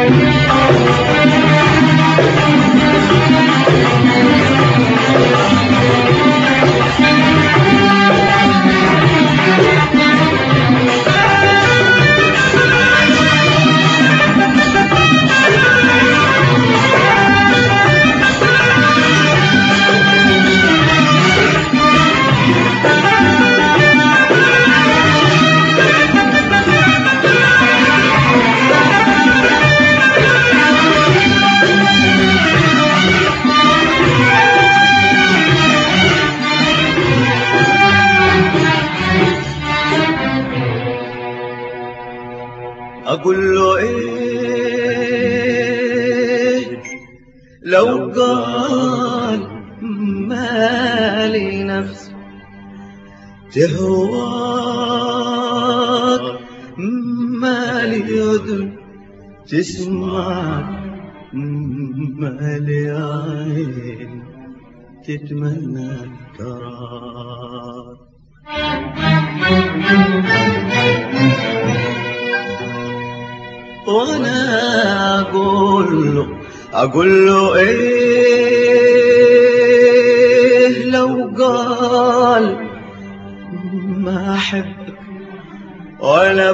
أقول له إيه لو قال مالي نفس تهواك، مالي أذن تسمع، مالي عين تتمنى تراك. وانا اقول له ايه لو قال ما احبك ولا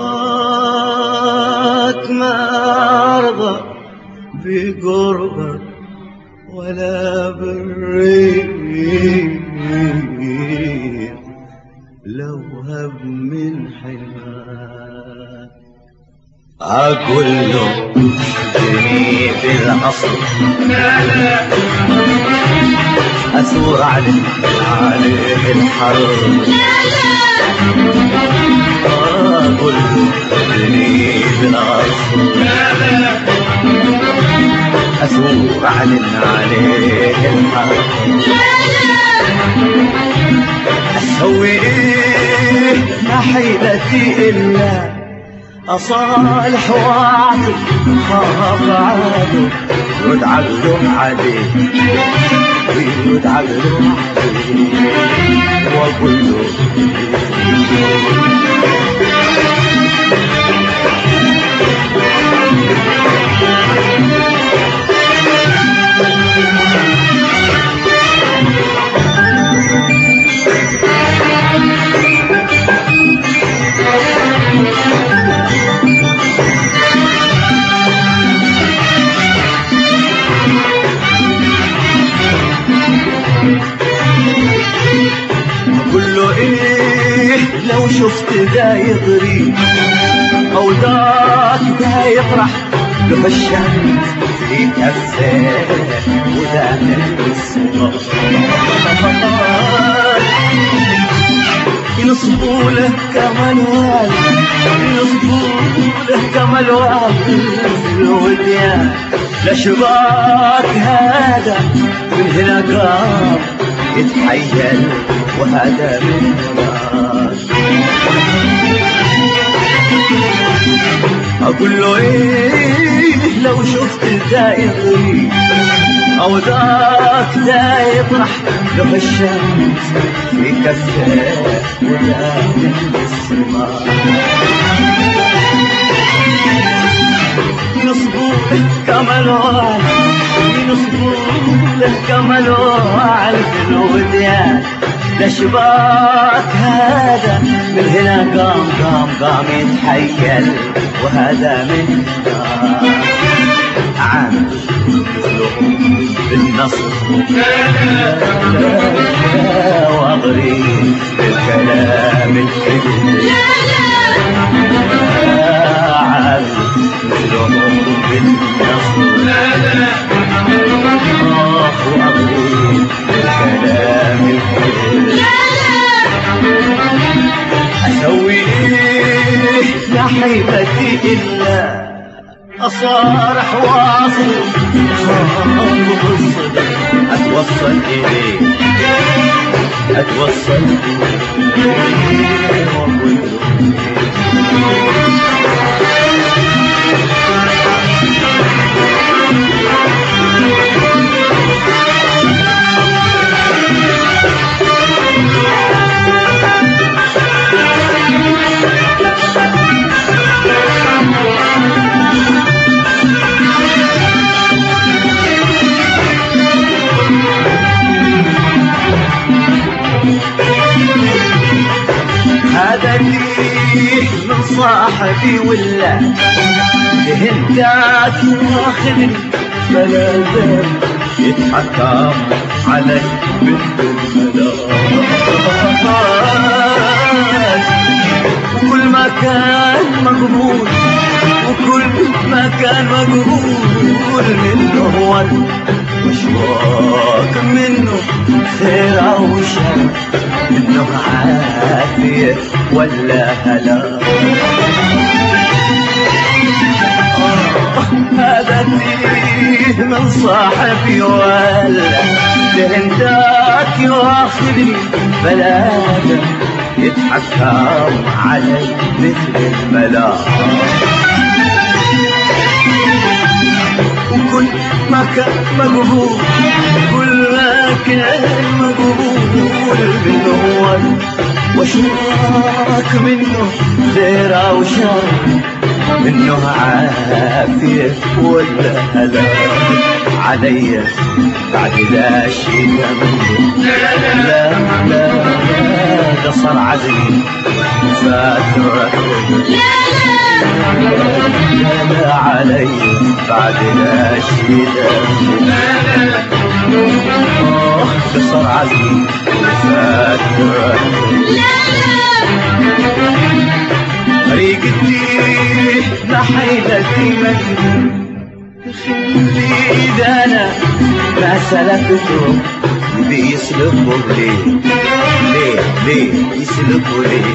ابغاك، ما ارضى بقربك ولا بالريح لو هب من حماك. أقول له جني في العصر أثور عليه الحرب. أقول له جني في العصر أثور عليه الحرب. أسوي إيه ما حيلتي إلا أصالح واعطي خاف عادي وتعلم عليه وتعلم عليه وأقول له لو شفت ذا يضري أو ذاك ذا يفرح له الشمس في كفه وذا من الصبر ينصبوا له كمال ينصبوا له كمال والوديان لشباك هذا من هنا قام يتحيل وهذا من هناك. أقول له إيه لو شفت ذا يغري أو ذاك ذا يطرح له الشمس في كفه وذا من السماء ينصبوا له كمال ينصبوا له كمال وعلف الوديان لشباك هذا من هنا قام يتحيل وهذا من هنا عامل بالنصر واغري بالكلام الحلو عامل بالنصر واغري بالكلام الحلو. أسوي إيه يا حيبتي إلا أصارح واصل بالصدق أتوصل إليه أتوصل إليه وأقول صاحبي ولا هنداك واخذني فلا زال يتحكم علي مثل الملاك. وكل ما كان مقبول وكل ما كان مقبول منه ورد واشواق منه خير او شر منه عافية ولا هلاك. هذا فيه من صاحبي ولا لهنداك يواخذني بلاده يتحكم علي مثل الملاك. وكل ما كان مقبول كل ما كان مقبول منه ورد واشواق منه خير او شر منه عافية ولا هلاك علي بعد لا شيء منه. لا لا لا ده صار عزمي فاترك لا لا علي بعد لا شيء منه. ده صار عزمي فاترك طريقتي نحيلتي مجنون خلي انا ما سلكته بيسلكوا ليه ليه يسلكوا ليه.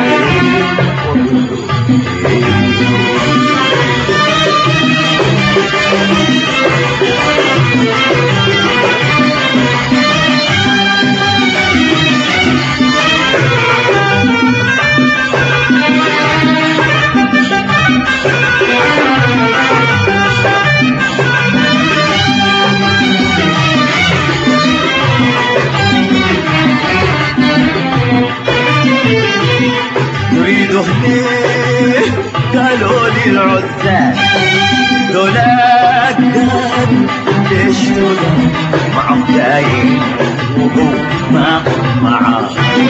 قالوا لي العزال دولاك ليش معه دايم وهو ما معاه.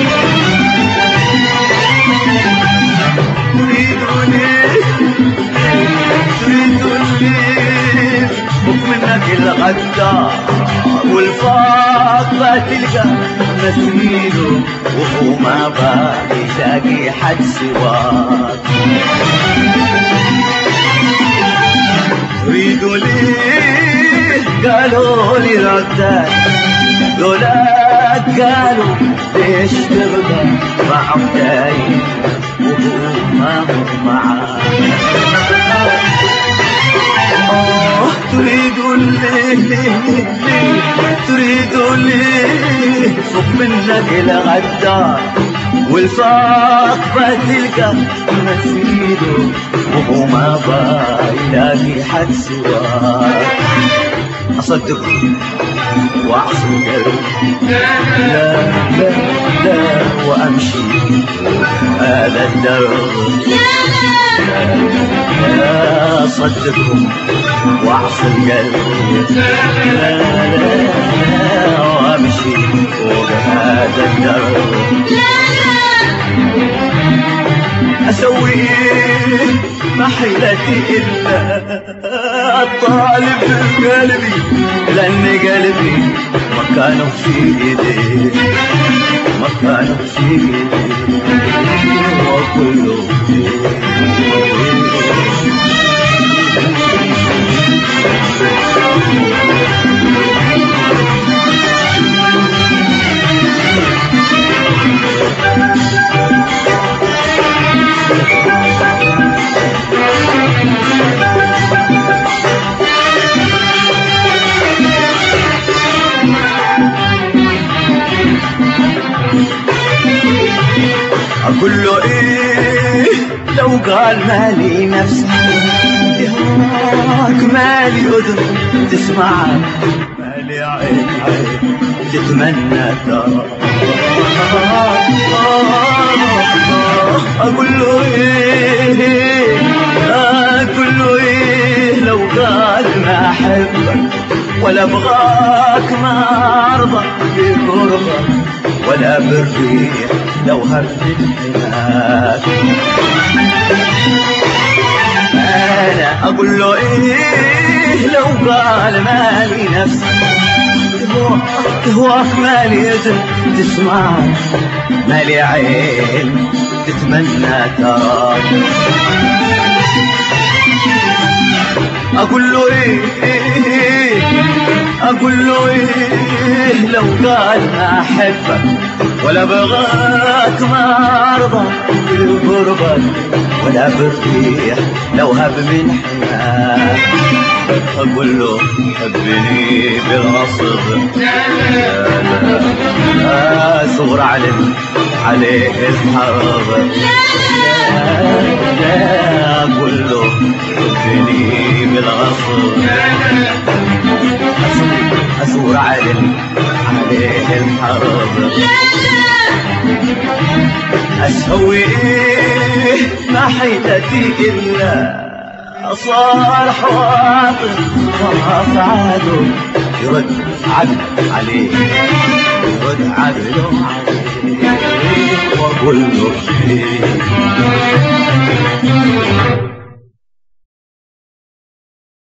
تريدوني منك الغدار والفاق تلقى مسنيده وهو ما باقي يلاقي حد سواك. تريدوا ليه قالوا لي ردات دولات قالوا ليش تبقى معه دايم وهو ما هو معاه. تريدوا ليه تريدوا ليه فوق منك الغدار والفاق تلقى مسيده وهو ما بايلاقي حد سواك. أصدقه وأعصر قلبي لا لا لا وأمشي هذا الدرب لا أصدقه وأعصر قلبي لا لا لا وأمشي فوق هذا الدرب. أسوي ما حيلتي إلا الطالب قلبي لأن قلبي مكانه في إيدي مكانه في إيدي وكله أقول له إيه لو قال مالي نفسي ياك مالي أذن تسمعك مالي عين عين تتمنى ترى. أقول له إيه أقول له إيه لو قال ما أحبك ولا أبغاك ما أرضى بقربك ولا بالريح لو هربت هناك. اقول له ايه لو قال مالي نفس تهواك مالي اذن تسمعك مالي عين تتمنى تراك اقول له ايه اقول له ايه لو قال ما احبك ولا بغاك ما ارضى بالغربة ولا برتيح لو هب من حناك اقول له حبني بالغصب لا صغر عليه الحرب لا اقول له حبني بالغصب أثور عليه الحرب أسوي إيه ما حيلتي إلا صار حواطن وخاف عدو يرد عدل عليه يرد عدل عليه وأقول له